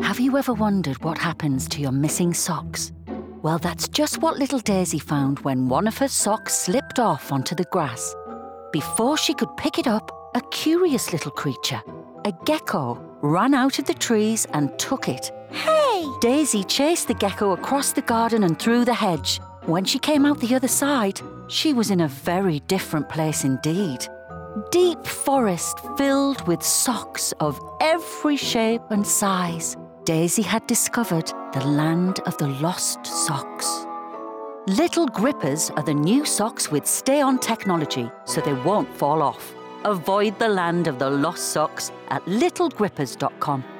Have you ever wondered what happens to your missing socks? Well, that's just what little Daisy found when one of her socks slipped off onto the grass. Before she could pick it up, a curious little creature, a gecko, ran out of the trees and took it. Hey! Daisy chased the gecko across the garden and through the hedge. When she came out the other side, she was in a very different place indeed. Deep forest filled with socks of every shape and size. Daisy had discovered the land of the lost socks. Little Grippers are the new socks with stay-on technology, so they won't fall off. Avoid the land of the lost socks at littlegrippers.com.